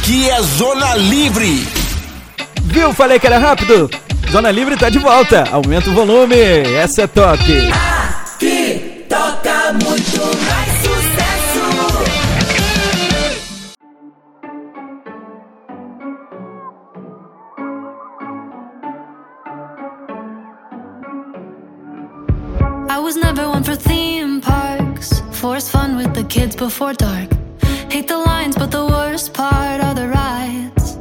Aqui é Zona Livre. Viu? Falei que era rápido. Zona Livre tá de volta. Aumenta o volume. Essa é top. Aqui toca muito mais sucesso. I was never one for theme parks. Forced fun with the kids before dark. Hate the lines, but the worst part are the rides.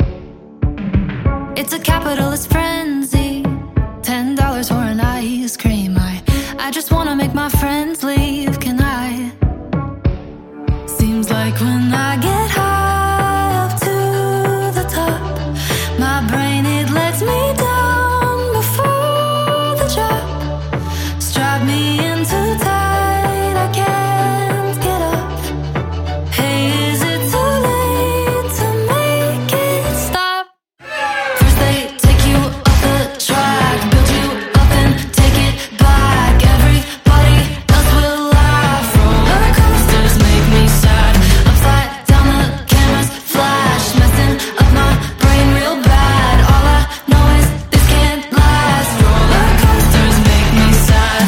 It's a capitalist frenzy. $10 for an ice cream. I just wanna make my friends leave, can I? Seems like when I get high up to the top, my brain, it lets me down before the drop. Strap me in too tight, I can't get up. Hey, is it too late to make it stop? First they take you off the track, build you up and take it back. Everybody else will laugh. Roller coasters make me sad. Upside down the cameras flash, messing up my brain real bad. All I know is this can't last. Roller coasters make me sad.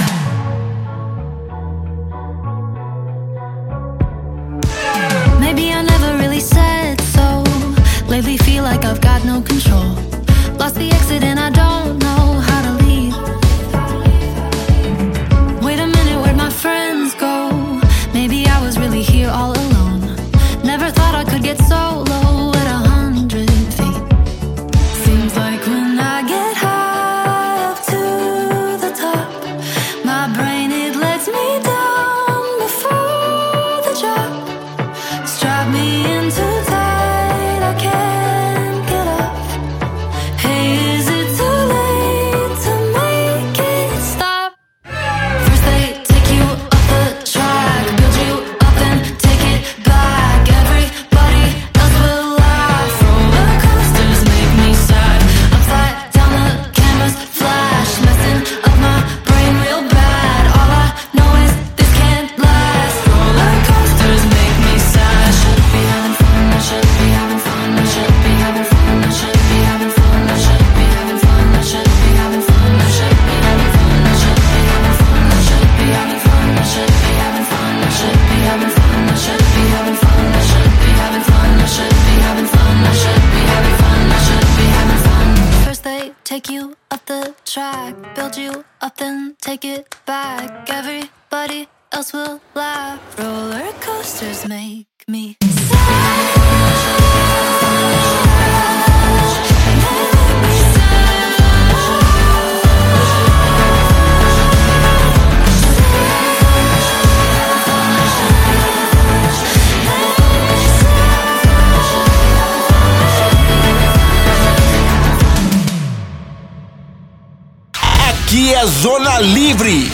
Maybe I never really said so. Lately feel like I've got no control. Lost the exit and I don't know how to leave. Wait a minute, where'd my friends go? Maybe I was really here all alone. Never thought I could get so low at 100 feet. Seems like when I get high up to the top, my brain, it lets me down before the drop. Strap me in too tight, I can't get up. Hey, is it too late to make it stop? First they take you off the track, build you up and take it back. Everybody else will laugh. Roller coasters make me sad. Upside down the cameras flash, messing up my brain real bad. All I know is this can't last. Roller coasters make me sad. I should be having fun, I should be having fun, I should be having fun, I should be having fun, I should be having fun, I should be having fun, I should be having fun, I should be having fun, I should be having fun, I should be having fun, I should be having fun, I should be having fun, I should be having fun, I should be having fun, I should be having fun, I should be having fun. First they take you off the track, build you up, then take it back. Everybody else will laugh. Roller coasters make me Aqui é Zona Livre.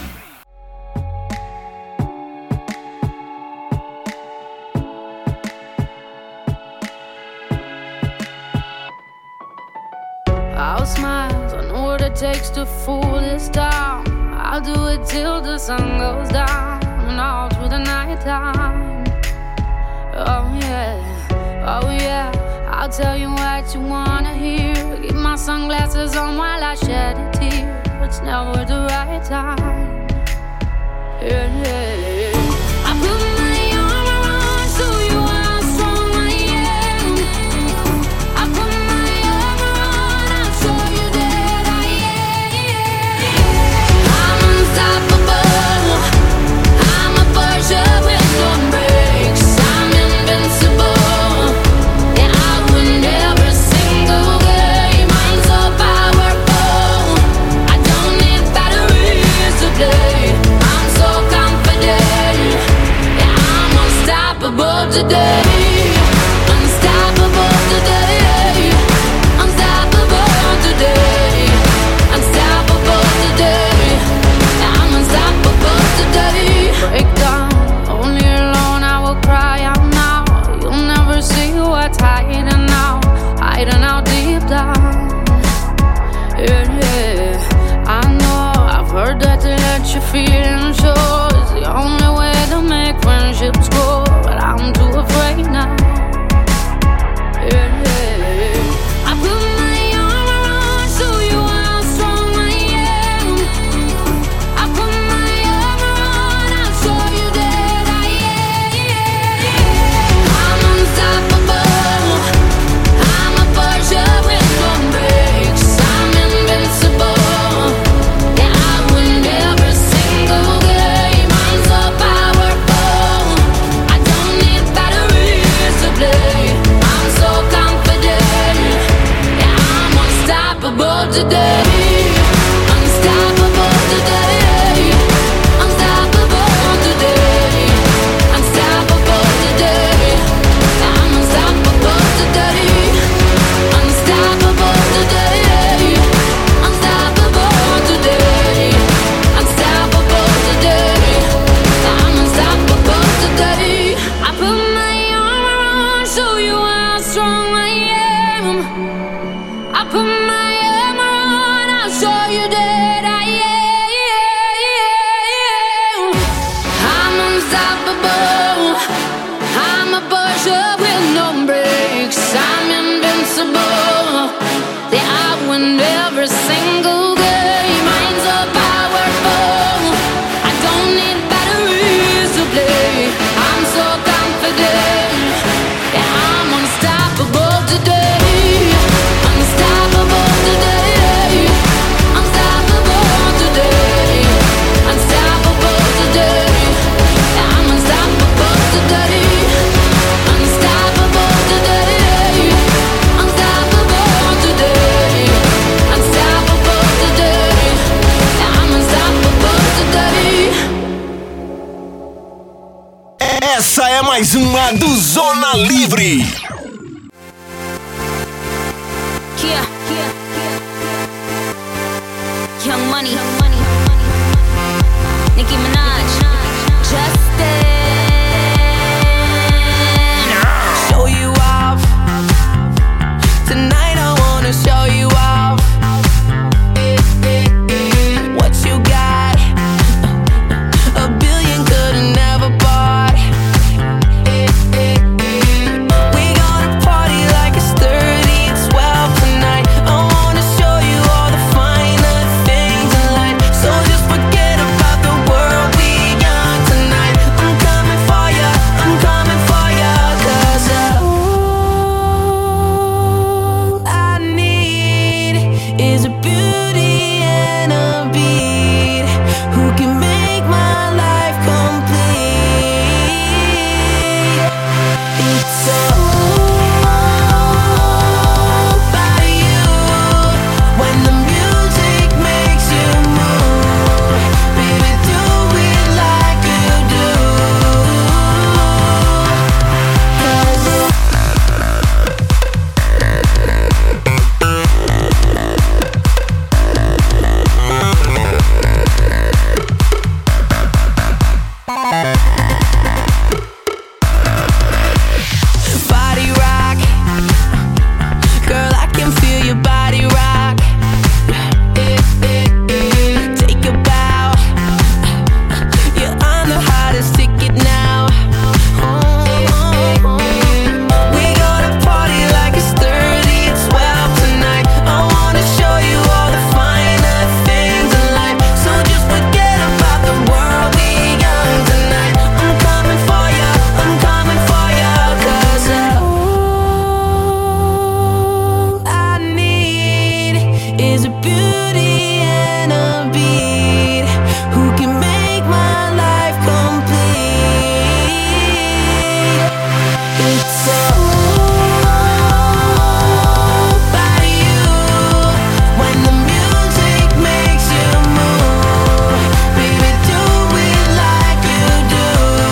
I'll smile, I know what it takes to fool this town. I'll do it till the sun goes down and all through the night time. Oh yeah, I'll tell you what you wanna hear. Keep my sunglasses on while I shed a tear. It's never the right time. Yeah. I put my arm around so you how strong I am. I put my arm around, I'll show you that I am. I'm unstoppable. I'm a Porsche with no brakes. I'm invincible. Yeah, I win every single game. I'm so powerful. I don't need batteries to play. I'm so confident. Yeah, I'm unstoppable today. Unstoppable today. Unstoppable today. Unstoppable today. Yeah, I'm unstoppable today. Break down, only alone I will cry out now. You'll never see what's hiding out deep down. Yeah, I know, I've heard that to let you feel and show is the only way to make friendships grow, but I'm too afraid now. today. Unstoppable today. Unstoppable today. Unstoppable today. I'm unstoppable today. Unstoppable today. Unstoppable today. Unstoppable today. I'm unstoppable today. I put my armor on, show you how strong I am. I put my armor on, I'll show you that I am. I'm unstoppable. I'm a Porsche with no brakes. I'm invincible. Yeah, I win every single game. I'm so powerful. I don't need batteries to play. I'm so confident. Yeah, I'm unstoppable today. Unstoppable today. Unstoppable today. Unstoppable today. Yeah, I'm unstoppable today. Unstoppable today. Unstoppable today. Unstoppable today. Yeah, I'm unstoppable today. Essa é mais uma do Zona Livre. Yeah. Young Money. Nicki Minaj. Justin. Show you off. Tonight I wanna show you off. What you got? A billion could've never bought. We gonna party like it's 30 and 12 tonight. I wanna show you all the finer things in life. So just forget about the world, we young tonight. I'm coming for ya, I'm coming for ya. 'Cause all I need is a beauty and a beat who can make my life complete. It's all about you. When the music makes you move, baby, do it like you do. 'Cause body rock, girl, I can feel your body rock. Take a bow, you're on the hottest ticket now. We gonna party like it's 30 and 12 tonight. I wanna show you all the finer things in life. So just forget about the world, we young tonight. I'm coming for ya, I'm coming for ya. 'Cause all I need is a beauty and a beat who can make my life complete. It's all about you. When the music makes you move, baby, do it like you do.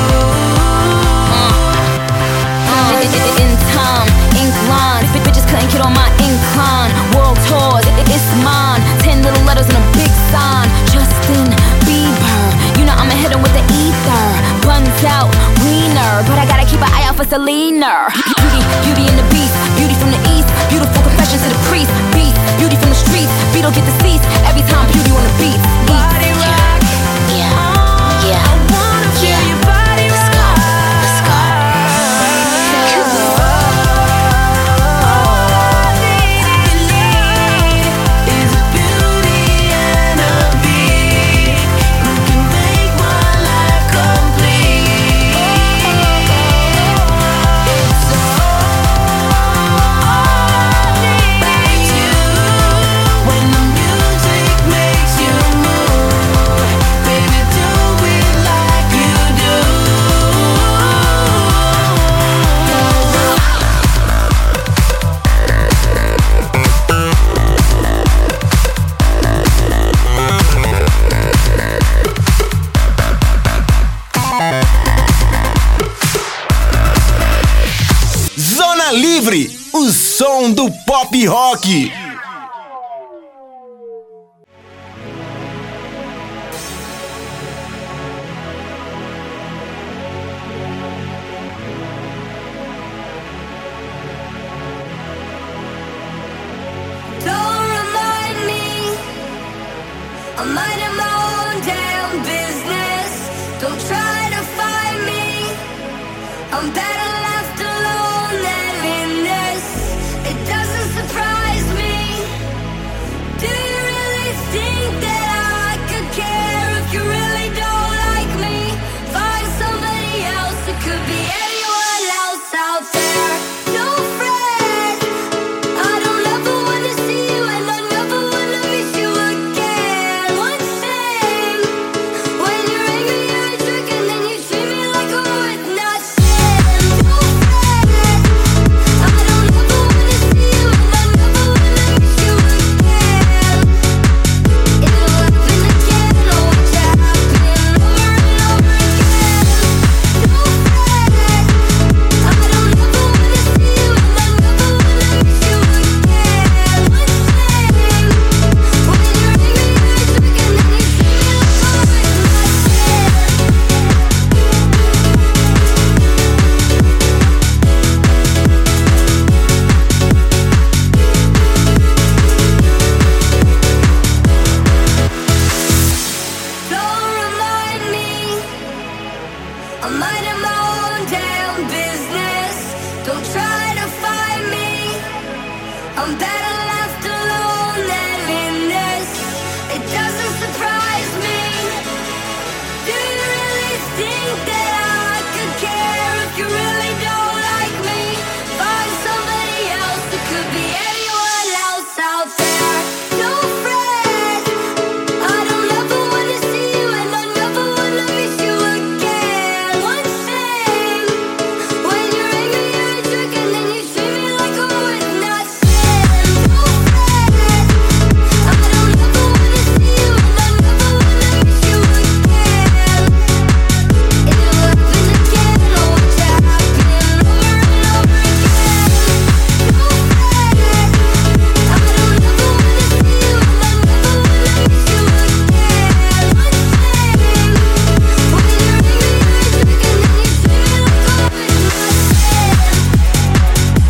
In time, ink line. Bitches couldn't get on my incline. World tours, it's mine. 10 little letters and a big sign. Justin Bieber. You know I'ma hit him with the ether. Buns out, wiener. But I gotta keep an eye out for Selena. Beauty in the beast. Beauty from the east. Beautiful confessions to the priest. Beast. Beauty from the streets. Beat don't get deceased. Every time beauty on the beat. Body rock. Yeah. I wanna feel your body rock. Let's go. 'Cause all I need is a beauty and a beat who can make my life complete. It's all about you. When the music makes you move. Zona Livre, o som do pop rock. Don't remind me, I'm minding my own damn business. Don't try to find me, I'm better left alone than in this. It doesn't surprise me. Do you really think that I could care if you really don't like me? Find somebody else, it could be anyone else out there. Don't fret, I don't ever wanna see you and I never wanna miss you again. One thing, when you're angry you're a jerk and then you treat me like I'm worth nothing. Don't fret, I don't ever wanna see you and I never wanna miss you again. It'll happen again, oh watch it happen over and over again. Don't fret, I don't ever wanna see you and I never wanna miss you again. One thing, when you're angry you're a jerk and then you treat me like I'm worth nothing. Don't remind me, I'm minding my own damn business. Don't try to find me, I'm better left alone than in this. It doesn't surprise me. Do you really think that I could care if you really don't like me? Find somebody else, it could be anyone else out there. Don't fret, I don't ever wanna see you and I never wanna miss you again. One thing, when you're angry you're a jerk and then you treat me like I'm worth nothing. Don't fret, I don't ever wanna see you and I never wanna miss you again. It'll happen again, oh watch it happen over and over again. Don't fret, I don't ever wanna see you and I never wanna miss you again. One thing, when you're angry you're a jerk and then you treat me like I'm worth nothing.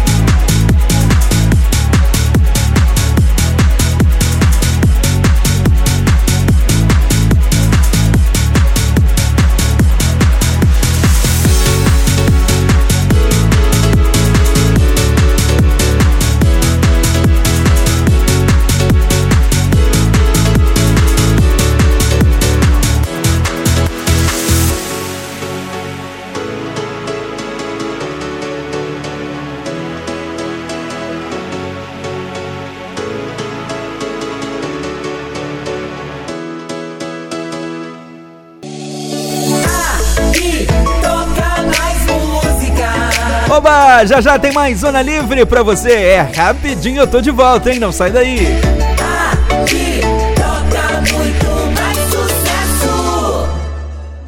Oba, já já tem mais Zona Livre pra você. É rapidinho, eu tô de volta, hein? Não sai daí. Aqui